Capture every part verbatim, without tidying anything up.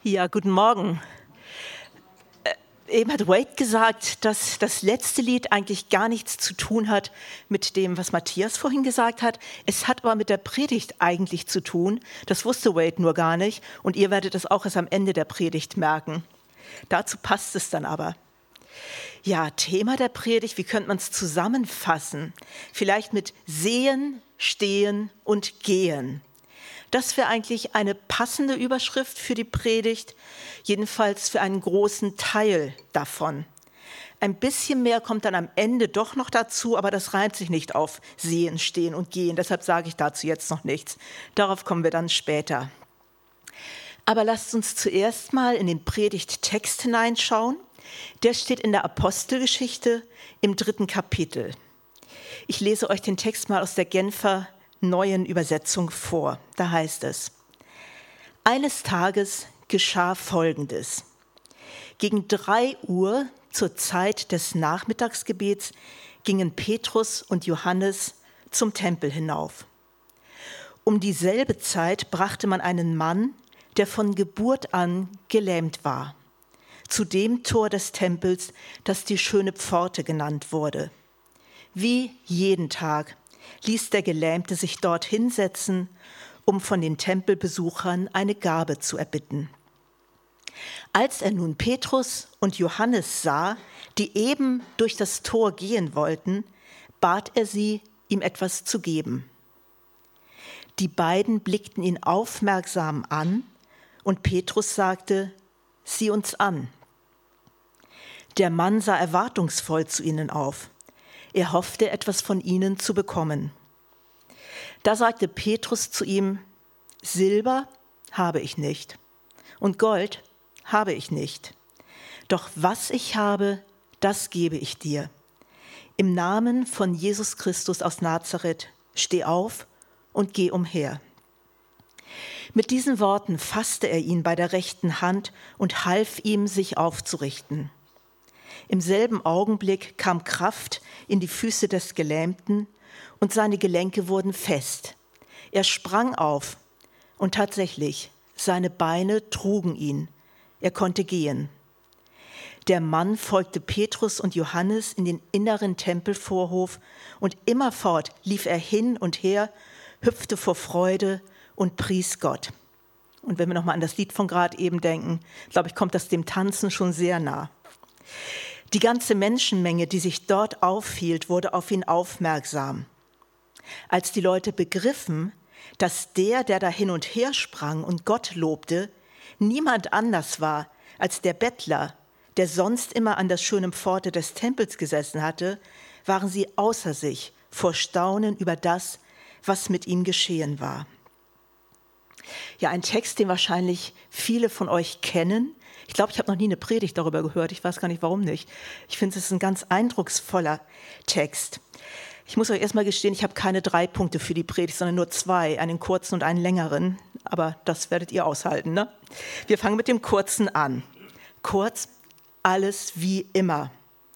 Ja, guten Morgen. Äh, eben hat Wade gesagt, dass das letzte Lied eigentlich gar nichts zu tun hat mit dem, was Matthias vorhin gesagt hat. Es hat aber mit der Predigt eigentlich zu tun. Das wusste Wade nur gar nicht und ihr werdet es auch erst am Ende der Predigt merken. Dazu passt es dann aber. Ja, Thema der Predigt, wie könnte man es zusammenfassen? Vielleicht mit Sehen, Stehen und Gehen. Das wäre eigentlich eine passende Überschrift für die Predigt, jedenfalls für einen großen Teil davon. Ein bisschen mehr kommt dann am Ende doch noch dazu, aber das reimt sich nicht auf Sehen, Stehen und Gehen. Deshalb sage ich dazu jetzt noch nichts. Darauf kommen wir dann später. Aber lasst uns zuerst mal in den Predigttext hineinschauen. Der steht in der Apostelgeschichte im dritten Kapitel. Ich lese euch den Text mal aus der Genfer Neuen Übersetzung vor. Da heißt es: Eines Tages geschah Folgendes. Gegen drei Uhr zur Zeit des Nachmittagsgebets gingen Petrus und Johannes zum Tempel hinauf. Um dieselbe Zeit brachte man einen Mann, der von Geburt an gelähmt war, zu dem Tor des Tempels, das die schöne Pforte genannt wurde. Wie jeden Tag ließ der Gelähmte sich dort hinsetzen, um von den Tempelbesuchern eine Gabe zu erbitten. Als er nun Petrus und Johannes sah, die eben durch das Tor gehen wollten, bat er sie, ihm etwas zu geben. Die beiden blickten ihn aufmerksam an und Petrus sagte: Sieh uns an. Der Mann sah erwartungsvoll zu ihnen auf. Er hoffte, etwas von ihnen zu bekommen. Da sagte Petrus zu ihm: Silber habe ich nicht und Gold habe ich nicht. Doch was ich habe, das gebe ich dir. Im Namen von Jesus Christus aus Nazareth, steh auf und geh umher. Mit diesen Worten fasste er ihn bei der rechten Hand und half ihm, sich aufzurichten. Im selben Augenblick kam Kraft in die Füße des Gelähmten und seine Gelenke wurden fest. Er sprang auf und tatsächlich, seine Beine trugen ihn. Er konnte gehen. Der Mann folgte Petrus und Johannes in den inneren Tempelvorhof und immerfort lief er hin und her, hüpfte vor Freude und pries Gott. Und wenn wir nochmal an das Lied von gerade eben denken, glaube ich, kommt das dem Tanzen schon sehr nah. Die ganze Menschenmenge, die sich dort aufhielt, wurde auf ihn aufmerksam. Als die Leute begriffen, dass der, der da hin und her sprang und Gott lobte, niemand anders war als der Bettler, der sonst immer an der schönen Pforte des Tempels gesessen hatte, waren sie außer sich vor Staunen über das, was mit ihm geschehen war. Ja, ein Text, den wahrscheinlich viele von euch kennen. Ich glaube, ich habe noch nie eine Predigt darüber gehört. Ich weiß gar nicht, warum nicht. Ich finde, es ist ein ganz eindrucksvoller Text. Ich muss euch erstmal gestehen, ich habe keine drei Punkte für die Predigt, sondern nur zwei, einen kurzen und einen längeren. Aber das werdet ihr aushalten, ne? Wir fangen mit dem kurzen an. Kurz, alles wie immer.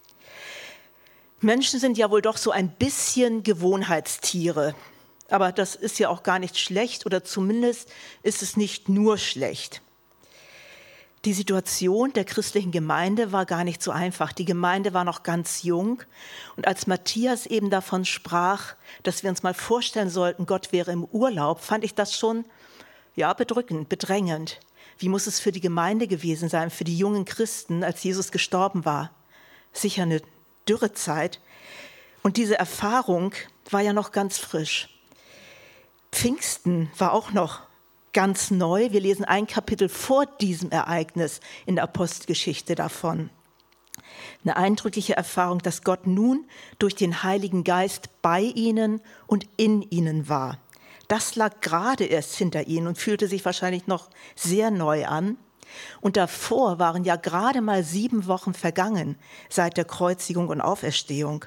Menschen sind ja wohl doch so ein bisschen Gewohnheitstiere. Aber das ist ja auch gar nicht schlecht, oder zumindest ist es nicht nur schlecht. Die Situation der christlichen Gemeinde war gar nicht so einfach. Die Gemeinde war noch ganz jung. Und als Matthias eben davon sprach, dass wir uns mal vorstellen sollten, Gott wäre im Urlaub, fand ich das schon ja, bedrückend, bedrängend. Wie muss es für die Gemeinde gewesen sein, für die jungen Christen, als Jesus gestorben war? Sicher eine Dürrezeit. Und diese Erfahrung war ja noch ganz frisch. Pfingsten war auch noch ganz neu. Wir lesen ein Kapitel vor diesem Ereignis in der Apostelgeschichte davon. Eine eindrückliche Erfahrung, dass Gott nun durch den Heiligen Geist bei ihnen und in ihnen war. Das lag gerade erst hinter ihnen und fühlte sich wahrscheinlich noch sehr neu an. Und davor waren ja gerade mal sieben Wochen vergangen seit der Kreuzigung und Auferstehung.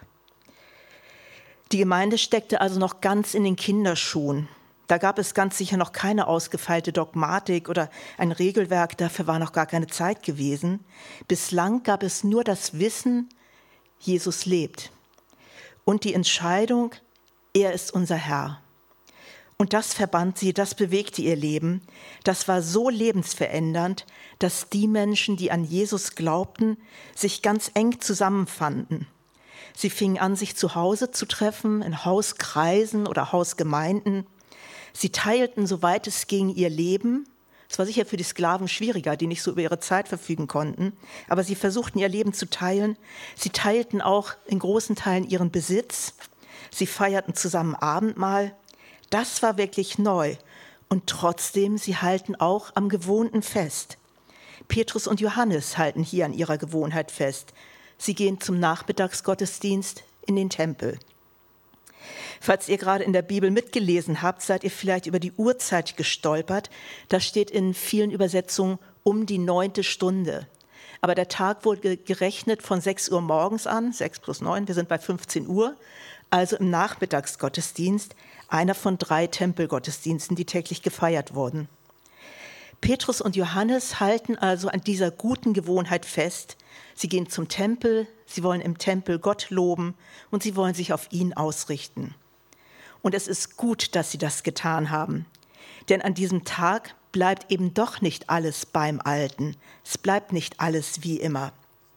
Die Gemeinde steckte also noch ganz in den Kinderschuhen. Da gab es ganz sicher noch keine ausgefeilte Dogmatik oder ein Regelwerk, dafür war noch gar keine Zeit gewesen. Bislang gab es nur das Wissen, Jesus lebt. Und die Entscheidung, er ist unser Herr. Und das verband sie, das bewegte ihr Leben. Das war so lebensverändernd, dass die Menschen, die an Jesus glaubten, sich ganz eng zusammenfanden. Sie fingen an, sich zu Hause zu treffen, in Hauskreisen oder Hausgemeinden. Sie teilten, soweit es ging, ihr Leben. Es war sicher für die Sklaven schwieriger, die nicht so über ihre Zeit verfügen konnten. Aber sie versuchten, ihr Leben zu teilen. Sie teilten auch in großen Teilen ihren Besitz. Sie feierten zusammen Abendmahl. Das war wirklich neu. Und trotzdem, sie halten auch am Gewohnten fest. Petrus und Johannes halten hier an ihrer Gewohnheit fest. Sie gehen zum Nachmittagsgottesdienst in den Tempel. Falls ihr gerade in der Bibel mitgelesen habt, seid ihr vielleicht über die Uhrzeit gestolpert. Da steht in vielen Übersetzungen um die neunte Stunde. Aber der Tag wurde gerechnet von sechs Uhr morgens an, sechs plus neun, wir sind bei fünfzehn Uhr, also im Nachmittagsgottesdienst, einer von drei Tempelgottesdiensten, die täglich gefeiert wurden. Petrus und Johannes halten also an dieser guten Gewohnheit fest. Sie gehen zum Tempel, sie wollen im Tempel Gott loben und sie wollen sich auf ihn ausrichten. Und es ist gut, dass sie das getan haben. Denn an diesem Tag bleibt eben doch nicht alles beim Alten. Es bleibt nicht alles wie immer.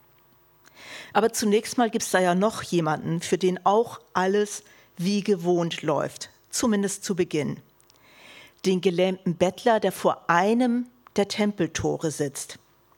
Aber zunächst mal gibt es da ja noch jemanden, für den auch alles wie gewohnt läuft, zumindest zu Beginn. Den gelähmten Bettler, der vor einem der Tempeltore sitzt.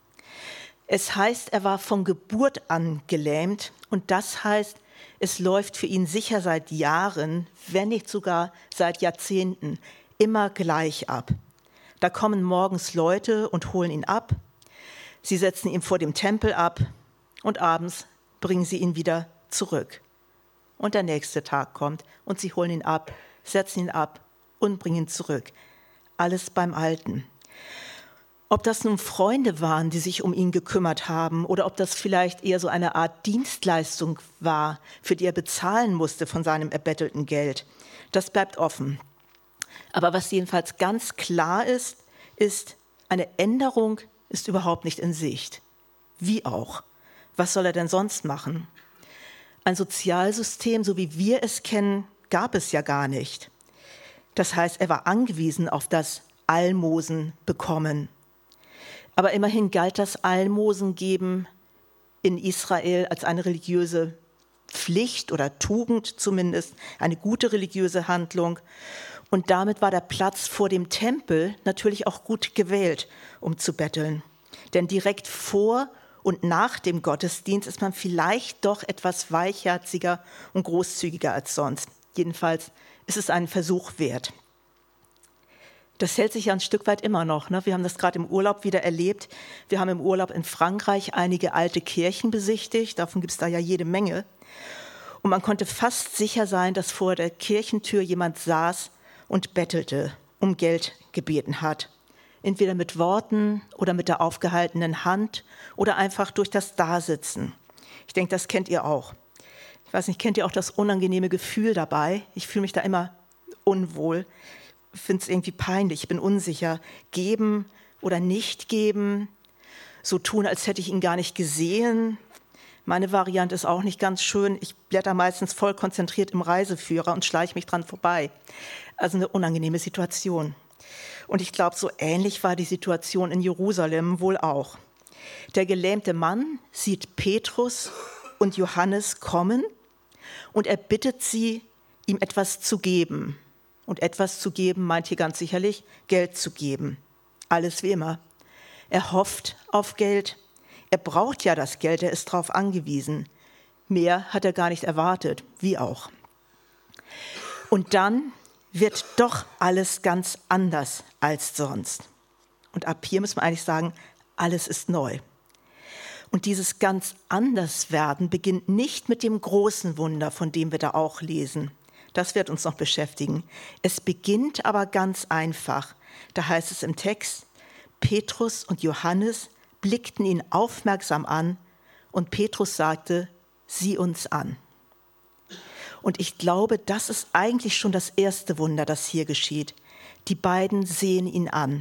Es heißt, er war von Geburt an gelähmt und das heißt, es läuft für ihn sicher seit Jahren, wenn nicht sogar seit Jahrzehnten, immer gleich ab. Da kommen morgens Leute und holen ihn ab, sie setzen ihn vor dem Tempel ab und abends bringen sie ihn wieder zurück. Und der nächste Tag kommt und sie holen ihn ab, setzen ihn ab und bringen ihn zurück. Alles beim Alten. Ob das nun Freunde waren, die sich um ihn gekümmert haben, oder ob das vielleicht eher so eine Art Dienstleistung war, für die er bezahlen musste von seinem erbettelten Geld, das bleibt offen. Aber was jedenfalls ganz klar ist, ist, eine Änderung ist überhaupt nicht in Sicht. Wie auch? Was soll er denn sonst machen? Ein Sozialsystem, so wie wir es kennen, gab es ja gar nicht. Das heißt, er war angewiesen auf das Almosen bekommen. Aber immerhin galt das Almosengeben in Israel als eine religiöse Pflicht oder Tugend zumindest, eine gute religiöse Handlung. Und damit war der Platz vor dem Tempel natürlich auch gut gewählt, um zu betteln. Denn direkt vor und nach dem Gottesdienst ist man vielleicht doch etwas weichherziger und großzügiger als sonst. Jedenfalls ist es einen Versuch wert. Das hält sich ja ein Stück weit immer noch. Ne? Wir haben das gerade im Urlaub wieder erlebt. Wir haben im Urlaub in Frankreich einige alte Kirchen besichtigt. Davon gibt es da ja jede Menge. Und man konnte fast sicher sein, dass vor der Kirchentür jemand saß und bettelte, um Geld gebeten hat. Entweder mit Worten oder mit der aufgehaltenen Hand oder einfach durch das Dasitzen. Ich denke, das kennt ihr auch. Ich weiß nicht, kennt ihr auch das unangenehme Gefühl dabei? Ich fühle mich da immer unwohl. Ich finde es irgendwie peinlich, ich bin unsicher. Geben oder nicht geben, so tun, als hätte ich ihn gar nicht gesehen. Meine Variante ist auch nicht ganz schön. Ich blätter meistens voll konzentriert im Reiseführer und schleiche mich dran vorbei. Also eine unangenehme Situation. Und ich glaube, so ähnlich war die Situation in Jerusalem wohl auch. Der gelähmte Mann sieht Petrus und Johannes kommen und er bittet sie, ihm etwas zu geben. Und etwas zu geben meint hier ganz sicherlich, Geld zu geben. Alles wie immer. Er hofft auf Geld. Er braucht ja das Geld, er ist darauf angewiesen. Mehr hat er gar nicht erwartet, wie auch. Und dann wird doch alles ganz anders als sonst. Und ab hier muss man eigentlich sagen, alles ist neu. Und dieses ganz anders werden beginnt nicht mit dem großen Wunder, von dem wir da auch lesen. Das wird uns noch beschäftigen. Es beginnt aber ganz einfach. Da heißt es im Text, Petrus und Johannes blickten ihn aufmerksam an und Petrus sagte, sieh uns an. Und ich glaube, das ist eigentlich schon das erste Wunder, das hier geschieht. Die beiden sehen ihn an.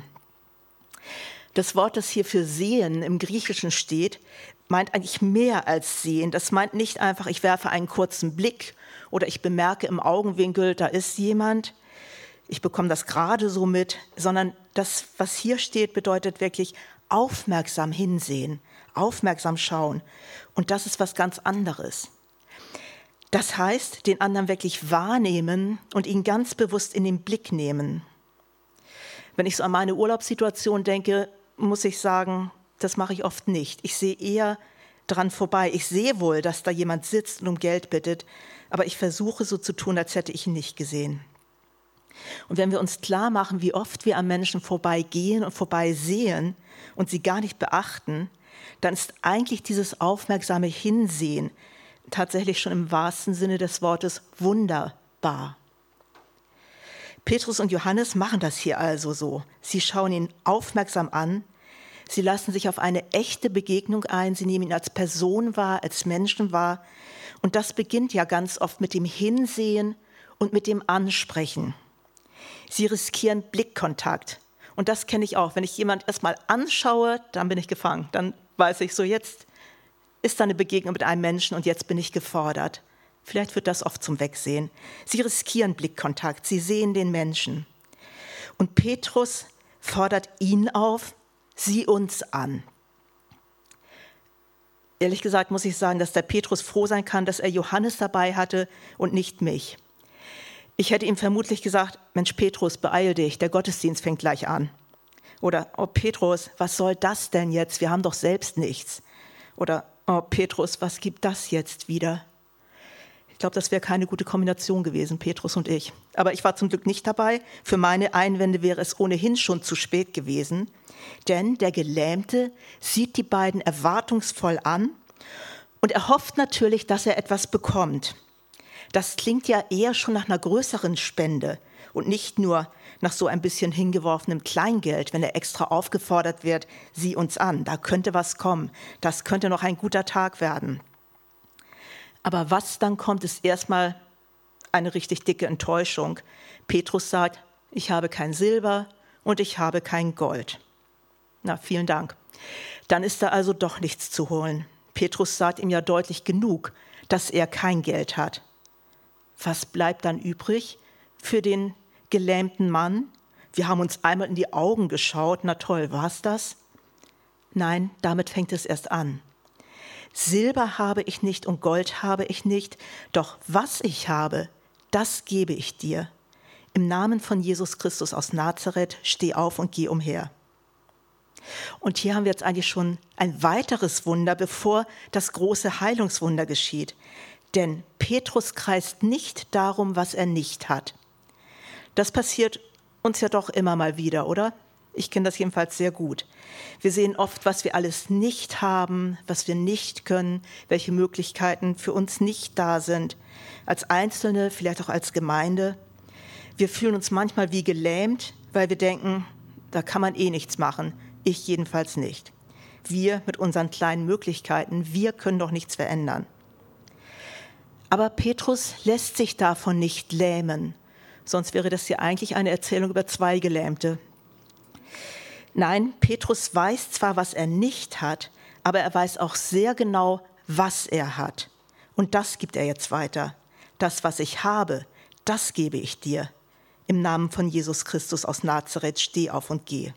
Das Wort, das hier für sehen im Griechischen steht, meint eigentlich mehr als sehen. Das meint nicht einfach, ich werfe einen kurzen Blick oder ich bemerke im Augenwinkel, da ist jemand. ich bekomme das gerade so mit, sondern das, was hier steht, bedeutet wirklich aufmerksam hinsehen, aufmerksam schauen. Und das ist was ganz anderes. Das heißt, den anderen wirklich wahrnehmen und ihn ganz bewusst in den Blick nehmen. Wenn ich so an meine Urlaubssituation denke, muss ich sagen, das mache ich oft nicht. Ich sehe eher dran vorbei. Ich sehe wohl, dass da jemand sitzt und um Geld bittet, aber ich versuche so zu tun, als hätte ich ihn nicht gesehen. Und wenn wir uns klar machen, wie oft wir an Menschen vorbeigehen und vorbeisehen und sie gar nicht beachten, dann ist eigentlich dieses aufmerksame Hinsehen tatsächlich schon im wahrsten Sinne des Wortes wunderbar. Petrus und Johannes machen das hier also so. Sie schauen ihn aufmerksam an, sie lassen sich auf eine echte Begegnung ein, sie nehmen ihn als Person wahr, als Menschen wahr. Und das beginnt ja ganz oft mit dem Hinsehen und mit dem Ansprechen. Sie riskieren Blickkontakt. Und das kenne ich auch. Wenn ich jemanden erstmal anschaue, dann bin ich gefangen. Dann weiß ich so, jetzt ist da eine Begegnung mit einem Menschen und jetzt bin ich gefordert. Vielleicht wird das oft zum Wegsehen. Sie riskieren Blickkontakt, sie sehen den Menschen. Und Petrus fordert ihn auf, sieh uns an. Ehrlich gesagt muss ich sagen, dass der Petrus froh sein kann, dass er Johannes dabei hatte und nicht mich. Ich hätte ihm vermutlich gesagt, Mensch Petrus, beeil dich, der Gottesdienst fängt gleich an. Oder, oh Petrus, was soll das denn jetzt? Wir haben doch selbst nichts. Oder, oh Petrus, was gibt das jetzt wieder? Ich glaube, das wäre keine gute Kombination gewesen, Petrus und ich. Aber ich war zum Glück nicht dabei. Für meine Einwände wäre es ohnehin schon zu spät gewesen. Denn der Gelähmte sieht die beiden erwartungsvoll an und er hofft natürlich, dass er etwas bekommt. Das klingt ja eher schon nach einer größeren Spende und nicht nur nach so ein bisschen hingeworfenem Kleingeld, wenn er extra aufgefordert wird, sieh uns an, da könnte was kommen, das könnte noch ein guter Tag werden. Aber was dann kommt, ist erstmal eine richtig dicke Enttäuschung. Petrus sagt, ich habe kein Silber und ich habe kein Gold. Na, vielen Dank. Dann ist da also doch nichts zu holen. Petrus sagt ihm ja deutlich genug, dass er kein Geld hat. Was bleibt dann übrig für den gelähmten Mann? Wir haben uns einmal in die Augen geschaut. Na toll, war's das? Nein, damit fängt es erst an. Silber habe ich nicht und Gold habe ich nicht, doch was ich habe, das gebe ich dir. Im Namen von Jesus Christus aus Nazareth, steh auf und geh umher. Und hier haben wir jetzt eigentlich schon ein weiteres Wunder, bevor das große Heilungswunder geschieht. Denn Petrus kreist nicht darum, was er nicht hat. Das passiert uns ja doch immer mal wieder, oder? Ich kenne das jedenfalls sehr gut. Wir sehen oft, was wir alles nicht haben, was wir nicht können, welche Möglichkeiten für uns nicht da sind. Als Einzelne, vielleicht auch als Gemeinde. Wir fühlen uns manchmal wie gelähmt, weil wir denken, da kann man eh nichts machen. Ich jedenfalls nicht. Wir mit unseren kleinen Möglichkeiten, wir können doch nichts verändern. Aber Petrus lässt sich davon nicht lähmen. Sonst wäre das ja eigentlich eine Erzählung über zwei Gelähmte. Nein, Petrus weiß zwar, was er nicht hat, aber er weiß auch sehr genau, was er hat. Und das gibt er jetzt weiter. Das, was ich habe, das gebe ich dir. Im Namen von Jesus Christus aus Nazareth, steh auf und geh.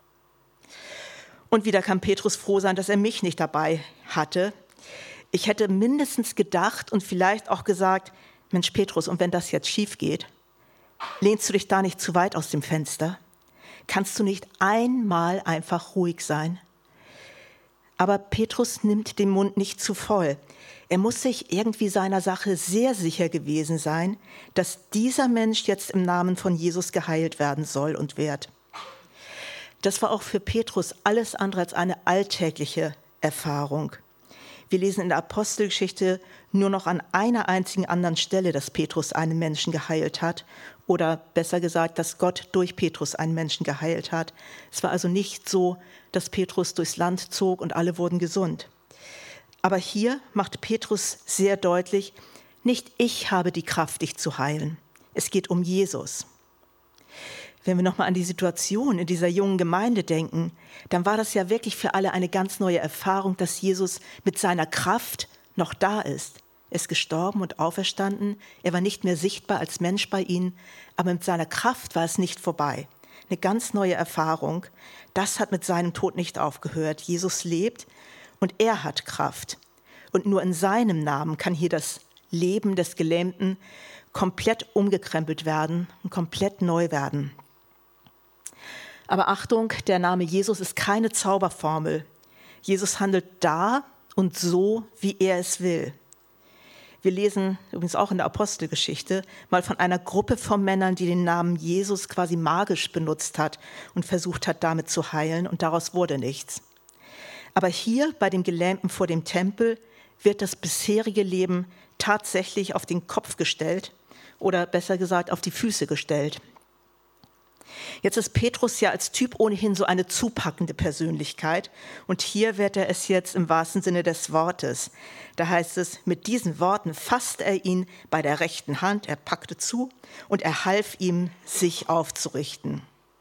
Und wieder kann Petrus froh sein, dass er mich nicht dabei hatte. Ich hätte mindestens gedacht und vielleicht auch gesagt, Mensch Petrus, und wenn das jetzt schief geht, lehnst du dich da nicht zu weit aus dem Fenster? Kannst du nicht einmal einfach ruhig sein? Aber Petrus nimmt den Mund nicht zu voll. Er muss sich irgendwie seiner Sache sehr sicher gewesen sein, dass dieser Mensch jetzt im Namen von Jesus geheilt werden soll und wird. Das war auch für Petrus alles andere als eine alltägliche Erfahrung. Wir lesen in der Apostelgeschichte nur noch an einer einzigen anderen Stelle, dass Petrus einen Menschen geheilt hat. Oder besser gesagt, dass Gott durch Petrus einen Menschen geheilt hat. Es war also nicht so, dass Petrus durchs Land zog und alle wurden gesund. Aber hier macht Petrus sehr deutlich, nicht ich habe die Kraft, dich zu heilen. Es geht um Jesus. Wenn wir nochmal an die Situation in dieser jungen Gemeinde denken, dann war das ja wirklich für alle eine ganz neue Erfahrung, dass Jesus mit seiner Kraft noch da ist. Er ist gestorben und auferstanden. Er war nicht mehr sichtbar als Mensch bei ihnen, aber mit seiner Kraft war es nicht vorbei. Eine ganz neue Erfahrung. Das hat mit seinem Tod nicht aufgehört. Jesus lebt und er hat Kraft. Und nur in seinem Namen kann hier das Leben des Gelähmten komplett umgekrempelt werden und komplett neu werden. Aber Achtung, der Name Jesus ist keine Zauberformel. Jesus handelt da und so, wie er es will. Wir lesen übrigens auch in der Apostelgeschichte mal von einer Gruppe von Männern, die den Namen Jesus quasi magisch benutzt hat und versucht hat, damit zu heilen, und daraus wurde nichts. Aber hier bei dem Gelähmten vor dem Tempel wird das bisherige Leben tatsächlich auf den Kopf gestellt oder besser gesagt auf die Füße gestellt. Jetzt ist Petrus ja als Typ ohnehin so eine zupackende Persönlichkeit und hier wird er es jetzt im wahrsten Sinne des Wortes. Da heißt es, mit diesen Worten fasste er ihn bei der rechten Hand, er packte zu und er half ihm, sich aufzurichten.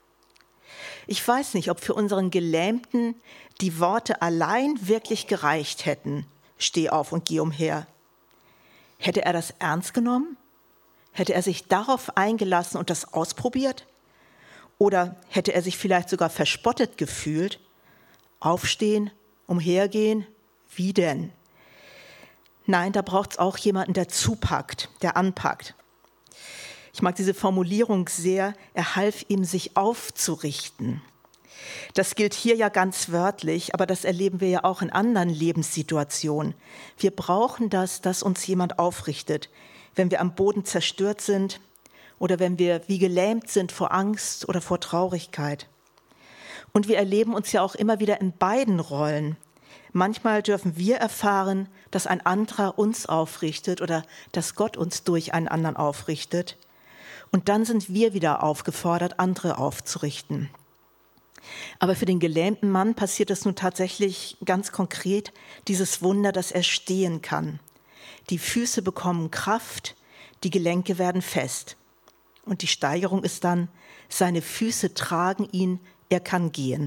Ich weiß nicht, ob für unseren Gelähmten die Worte allein wirklich gereicht hätten. Steh auf und geh umher. Hätte er das ernst genommen? Hätte er sich darauf eingelassen und das ausprobiert? Oder hätte er sich vielleicht sogar verspottet gefühlt? Aufstehen, umhergehen, wie denn? Nein, da braucht es auch jemanden, der zupackt, der anpackt. Ich mag diese Formulierung sehr, er half ihm, sich aufzurichten. Das gilt hier ja ganz wörtlich, aber das erleben wir ja auch in anderen Lebenssituationen. Wir brauchen das, dass uns jemand aufrichtet, wenn wir am Boden zerstört sind oder wenn wir wie gelähmt sind vor Angst oder vor Traurigkeit. Und wir erleben uns ja auch immer wieder in beiden Rollen. Manchmal dürfen wir erfahren, dass ein anderer uns aufrichtet oder dass Gott uns durch einen anderen aufrichtet. Und dann sind wir wieder aufgefordert, andere aufzurichten. Aber für den gelähmten Mann passiert es nun tatsächlich ganz konkret, dieses Wunder, dass er stehen kann. Die Füße bekommen Kraft, die Gelenke werden fest. Und die Steigerung ist dann, seine Füße tragen ihn, er kann gehen.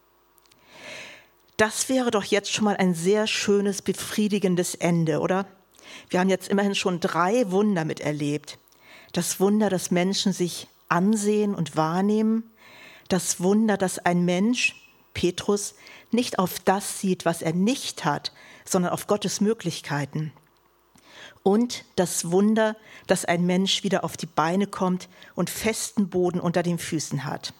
Das wäre doch jetzt schon mal ein sehr schönes, befriedigendes Ende, oder? Wir haben jetzt immerhin schon drei Wunder miterlebt. Das Wunder, dass Menschen sich ansehen und wahrnehmen. Das Wunder, dass ein Mensch, Petrus, nicht auf das sieht, was er nicht hat, sondern auf Gottes Möglichkeiten. Und das Wunder, dass ein Mensch wieder auf die Beine kommt und festen Boden unter den Füßen hat.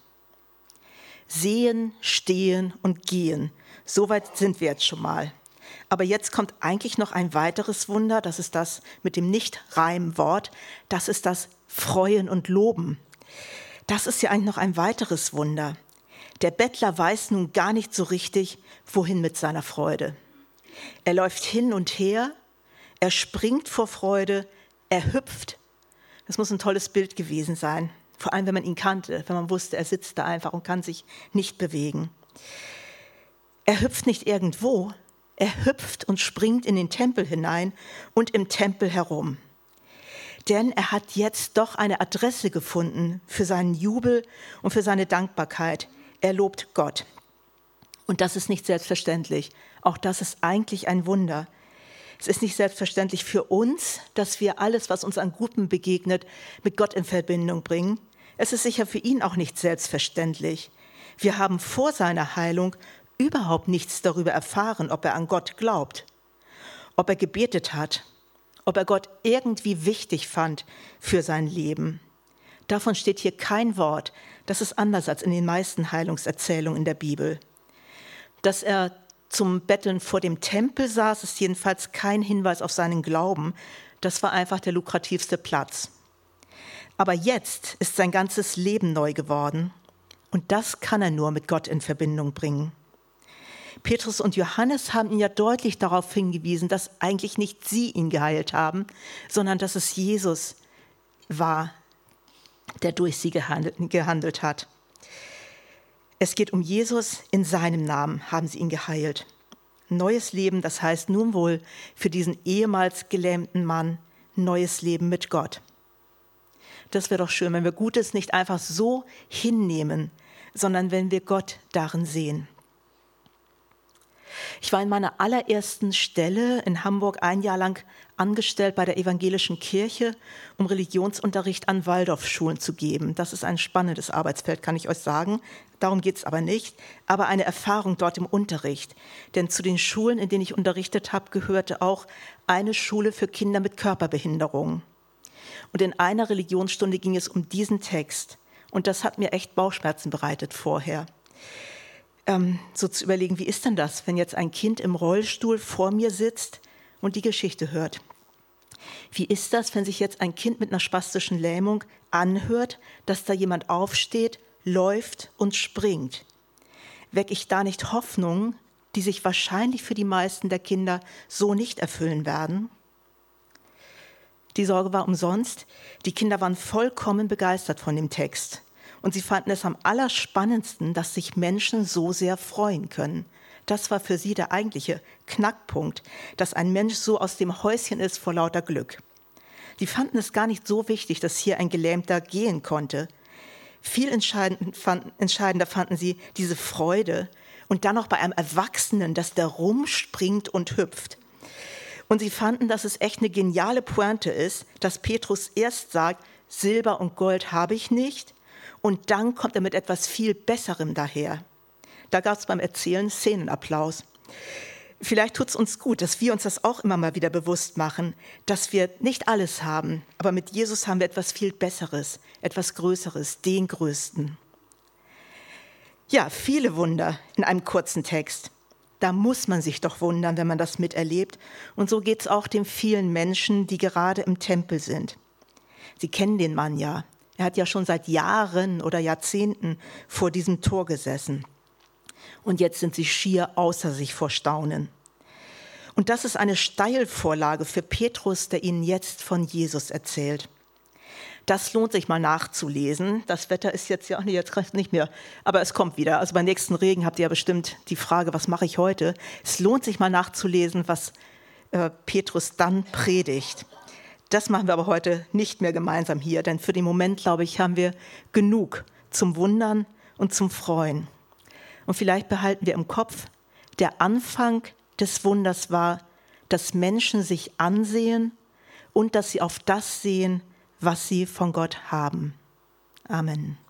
Sehen, stehen und gehen. Soweit sind wir jetzt schon mal. Aber jetzt kommt eigentlich noch ein weiteres Wunder, das ist das mit dem Nicht-Reim-Wort, das ist das Freuen und Loben. Das ist ja eigentlich noch ein weiteres Wunder. Der Bettler weiß nun gar nicht so richtig, wohin mit seiner Freude. Er läuft hin und her, er springt vor Freude, er hüpft. Das muss ein tolles Bild gewesen sein, vor allem wenn man ihn kannte, wenn man wusste, er sitzt da einfach und kann sich nicht bewegen. Er hüpft nicht irgendwo, er hüpft und springt in den Tempel hinein und im Tempel herum. Denn er hat jetzt doch eine Adresse gefunden für seinen Jubel und für seine Dankbarkeit. Er lobt Gott. Und das ist nicht selbstverständlich. Auch das ist eigentlich ein Wunder. Es ist nicht selbstverständlich für uns, dass wir alles, was uns an Gutem begegnet, mit Gott in Verbindung bringen. Es ist sicher für ihn auch nicht selbstverständlich. Wir haben vor seiner Heilung überhaupt nichts darüber erfahren, ob er an Gott glaubt, ob er gebetet hat, ob er Gott irgendwie wichtig fand für sein Leben. Davon steht hier kein Wort. Das ist anders als in den meisten Heilungserzählungen in der Bibel. Dass er zum Betteln vor dem Tempel saß, ist jedenfalls kein Hinweis auf seinen Glauben. Das war einfach der lukrativste Platz. Aber jetzt ist sein ganzes Leben neu geworden. Und das kann er nur mit Gott in Verbindung bringen. Petrus und Johannes haben ihn ja deutlich darauf hingewiesen, dass eigentlich nicht sie ihn geheilt haben, sondern dass es Jesus war, der durch sie gehandelt, gehandelt hat. Es geht um Jesus, in seinem Namen haben sie ihn geheilt. Neues Leben, das heißt nun wohl für diesen ehemals gelähmten Mann, neues Leben mit Gott. Das wäre doch schön, wenn wir Gutes nicht einfach so hinnehmen, sondern wenn wir Gott darin sehen. Ich war in meiner allerersten Stelle in Hamburg ein Jahr lang angestellt bei der evangelischen Kirche, um Religionsunterricht an Waldorfschulen zu geben. Das ist ein spannendes Arbeitsfeld, kann ich euch sagen. Darum geht es aber nicht. Aber eine Erfahrung dort im Unterricht. Denn zu den Schulen, in denen ich unterrichtet habe, gehörte auch eine Schule für Kinder mit Körperbehinderung. Und in einer Religionsstunde ging es um diesen Text. Und das hat mir echt Bauchschmerzen bereitet vorher. Ähm, so zu überlegen, wie ist denn das, wenn jetzt ein Kind im Rollstuhl vor mir sitzt und die Geschichte hört? Wie ist das, wenn sich jetzt ein Kind mit einer spastischen Lähmung anhört, dass da jemand aufsteht, läuft und springt? Wecke ich da nicht Hoffnungen, die sich wahrscheinlich für die meisten der Kinder so nicht erfüllen werden? Die Sorge war umsonst. Die Kinder waren vollkommen begeistert von dem Text. Und sie fanden es am allerspannendsten, dass sich Menschen so sehr freuen können. Das war für sie der eigentliche Knackpunkt, dass ein Mensch so aus dem Häuschen ist vor lauter Glück. Die fanden es gar nicht so wichtig, dass hier ein Gelähmter gehen konnte. Viel entscheidend fand, entscheidender fanden sie diese Freude und dann noch bei einem Erwachsenen, dass der rumspringt und hüpft. Und sie fanden, dass es echt eine geniale Pointe ist, dass Petrus erst sagt, Silber und Gold habe ich nicht, und dann kommt er mit etwas viel Besserem daher. Da gab es beim Erzählen Szenenapplaus. Vielleicht tut es uns gut, dass wir uns das auch immer mal wieder bewusst machen, dass wir nicht alles haben, aber mit Jesus haben wir etwas viel Besseres, etwas Größeres, den Größten. Ja, viele Wunder in einem kurzen Text. Da muss man sich doch wundern, wenn man das miterlebt. Und so geht es auch den vielen Menschen, die gerade im Tempel sind. Sie kennen den Mann ja. Er hat ja schon seit Jahren oder Jahrzehnten vor diesem Tor gesessen. Und jetzt sind sie schier außer sich vor Staunen. Und das ist eine Steilvorlage für Petrus, der ihnen jetzt von Jesus erzählt. Das lohnt sich mal nachzulesen. Das Wetter ist jetzt ja, nee, jetzt nicht mehr, aber es kommt wieder. Also beim nächsten Regen habt ihr ja bestimmt die Frage, was mache ich heute? Es lohnt sich mal nachzulesen, was äh, Petrus dann predigt. Das machen wir aber heute nicht mehr gemeinsam hier, denn für den Moment, glaube ich, haben wir genug zum Wundern und zum Freuen. Und vielleicht behalten wir im Kopf, der Anfang des Wunders war, dass Menschen sich ansehen und dass sie auf das sehen, was sie von Gott haben. Amen.